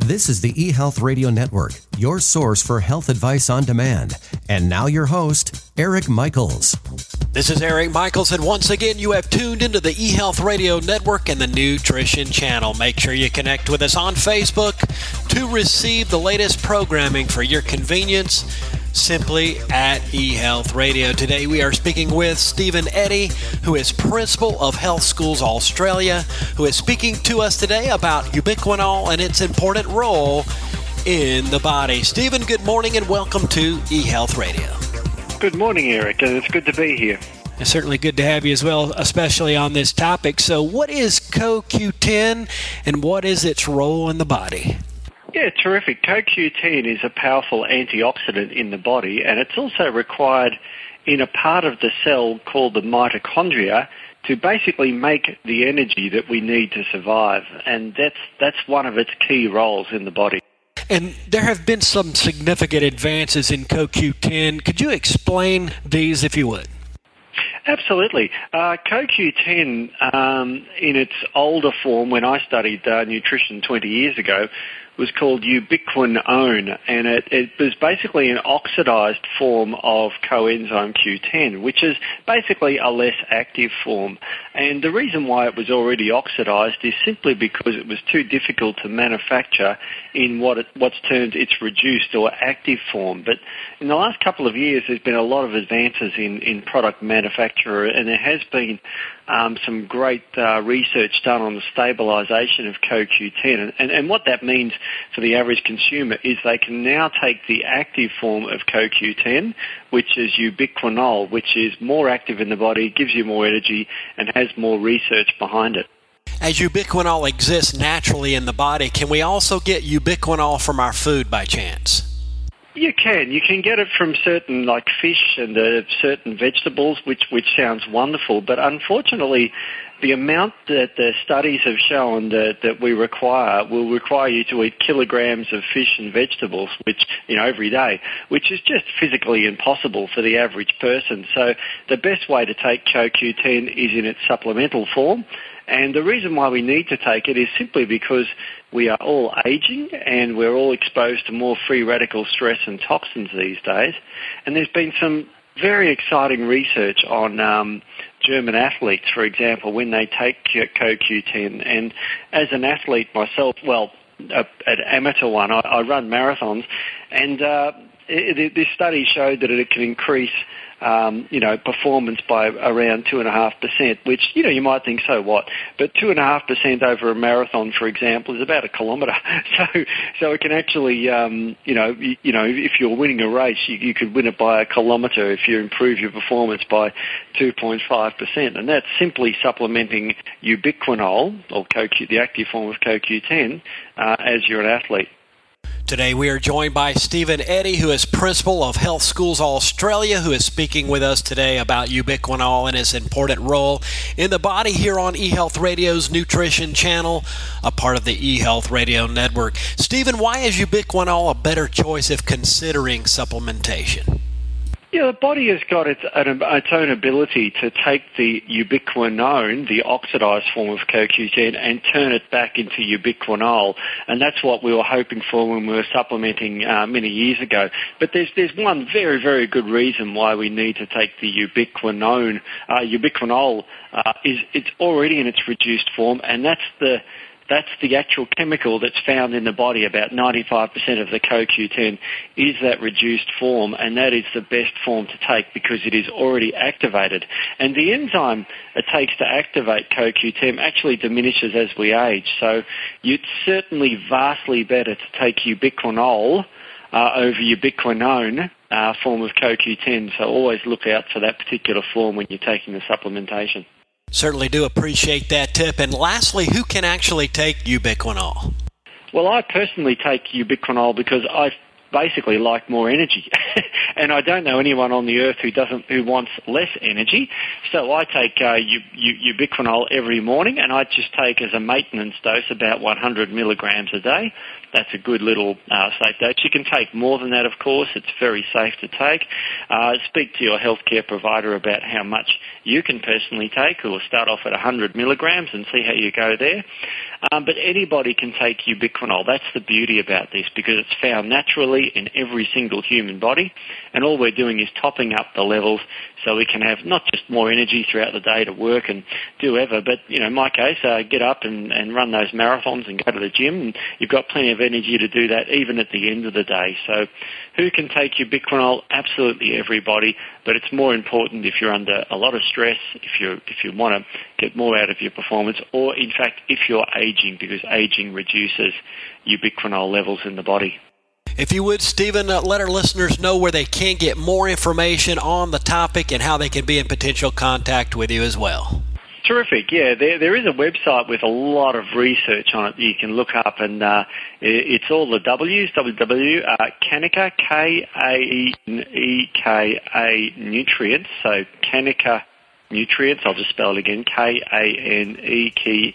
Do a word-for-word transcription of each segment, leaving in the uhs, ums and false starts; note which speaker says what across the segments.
Speaker 1: This is the eHealth Radio Network, your source for health advice on demand. And now your host, Eric Michaels.
Speaker 2: This is Eric Michaels, and once again, you have tuned into the eHealth Radio Network and the Nutrition Channel. Make sure you connect with us on Facebook to receive the latest programming for your convenience, simply at eHealth Radio. Today, we are speaking with Stephen Eddy, who is Principal of Health Schools Australia, who is speaking to us today about ubiquinol and its important role in the body. Stephen, good morning and welcome to eHealth Radio.
Speaker 3: Good morning, Eric, and it's good to be here.
Speaker 2: It's certainly good to have you as well, especially on this topic. So what is C O Q ten and what is its role in the body?
Speaker 3: Yeah, terrific. C O Q ten is a powerful antioxidant in the body, and it's also required in a part of the cell called the mitochondria to basically make the energy that we need to survive, and that's that's one of its key roles in the body.
Speaker 2: And there have been some significant advances in C O Q ten. Could you explain these, if you would?
Speaker 3: Absolutely. Uh, C O Q ten, um, in its older form, when I studied uh, nutrition twenty years ago, was called ubiquinone, and it, it was basically an oxidized form of coenzyme Q ten, which is basically a less active form. And the reason why it was already oxidized is simply because it was too difficult to manufacture in what it, what's termed its reduced or active form. But in the last couple of years, there's been a lot of advances in, in product manufacture, and there has been um, some great uh, research done on the stabilization of C O Q ten. And, and, and what that means for the average consumer is they can now take the active form of C O Q ten, which is ubiquinol, which is more active in the body, gives you more energy, and has more research behind it.
Speaker 2: As ubiquinol exists naturally in the body, can we also get ubiquinol from our food by chance?
Speaker 3: You can. You can get it from certain, like fish and uh, certain vegetables, which which sounds wonderful. But unfortunately, the amount that the studies have shown that, that we require will require you to eat kilograms of fish and vegetables, which, you know, every day, which is just physically impossible for the average person. So the best way to take C O Q ten is in its supplemental form. And the reason why we need to take it is simply because we are all aging and we're all exposed to more free radical stress and toxins these days. And there's been some very exciting research on um, German athletes, for example, when they take C O Q ten. And as an athlete myself, well, a, an amateur one, I, I run marathons, and uh, it, this study showed that it can increase Um, you know, performance by around two and a half percent, which, you know, you might think, so what? But two and a half percent over a marathon, for example, is about a kilometre. So, so it can actually, um, you know, you, you know, if you're winning a race, you, you could win it by a kilometre if you improve your performance by two point five percent, and that's simply supplementing ubiquinol, or C O Q, the active form of C O Q ten, uh, as you're an athlete.
Speaker 2: Today we are joined by Stephen Eddy, who is Principal of Health Schools Australia, who is speaking with us today about ubiquinol and its important role in the body here on eHealth Radio's Nutrition Channel, a part of the eHealth Radio Network. Stephen, why is ubiquinol a better choice if considering supplementation?
Speaker 3: Yeah, the body has got its, its own ability to take the ubiquinone, the oxidized form of C O Q ten, and turn it back into ubiquinol. And that's what we were hoping for when we were supplementing uh, many years ago. But there's there's one very, very good reason why we need to take the ubiquinone. Uh, ubiquinol uh, is it's already in its reduced form, and that's the That's the actual chemical that's found in the body. About ninety-five percent of the C O Q ten is that reduced form, and that is the best form to take because it is already activated. And the enzyme it takes to activate C O Q ten actually diminishes as we age. So it's certainly vastly better to take ubiquinol uh, over ubiquinone uh, form of C O Q ten. So always look out for that particular form when you're taking the supplementation.
Speaker 2: Certainly do appreciate that tip. And lastly, who can actually take ubiquinol?
Speaker 3: Well, I personally take ubiquinol because I basically like more energy. And I don't know anyone on the earth who doesn't who wants less energy. So I take uh, u- u- ubiquinol every morning, and I just take as a maintenance dose about one hundred milligrams a day. That's a good little uh, safe dose. You can take more than that, of course. It's very safe to take. Uh, speak to your healthcare provider about how much you can personally take. We'll start off at one hundred milligrams and see how you go there. Um, but anybody can take ubiquinol. That's the beauty about this, because it's found naturally in every single human body, and all we're doing is topping up the levels so we can have not just more energy throughout the day to work and do whatever, but, you know, in my case, uh, get up and, and run those marathons and go to the gym, and you've got plenty of energy to do that even at the end of the day. So who can take ubiquinol? Absolutely everybody, but it's more important if you're under a lot of stress, if you if you want to get more out of your performance, or in fact if you're aging, because aging reduces ubiquinol levels in the body.
Speaker 2: If you would, Stephen, uh, let our listeners know where they can get more information on the topic and how they can be in potential contact with you as well.
Speaker 3: Terrific, yeah. There, there is a website with a lot of research on it that you can look up, and uh, it's all the W's, www, uh, Kaneka, K A N E K A Nutrients, so Kaneka Nutrients, I'll just spell it again, K A N E K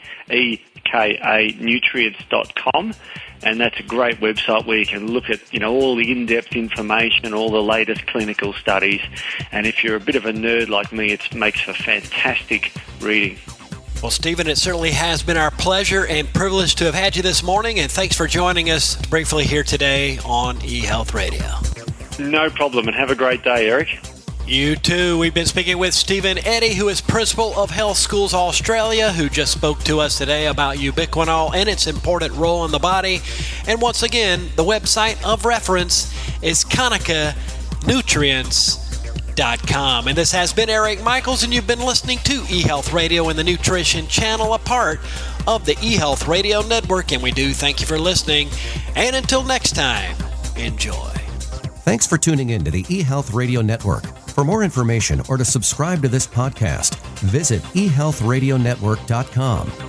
Speaker 3: A Nutrients dot com, and that's a great website where you can look at, you know, all the in-depth information, all the latest clinical studies, and if you're a bit of a nerd like me, it makes for fantastic reading.
Speaker 2: Well, Stephen, it certainly has been our pleasure and privilege to have had you this morning, and thanks for joining us briefly here today on eHealth Radio.
Speaker 3: No problem, and have a great day, Eric.
Speaker 2: You too. We've been speaking with Stephen Eddy, who is Principal of Health Schools Australia, who just spoke to us today about ubiquinol and its important role in the body. And once again, the website of reference is Kaneka Nutrients dot com. And this has been Eric Michaels, and you've been listening to eHealth Radio and the Nutrition Channel, a part of the eHealth Radio Network. And we do thank you for listening. And until next time, enjoy.
Speaker 1: Thanks for tuning in to the eHealth Radio Network. For more information or to subscribe to this podcast, visit e health radio network dot com.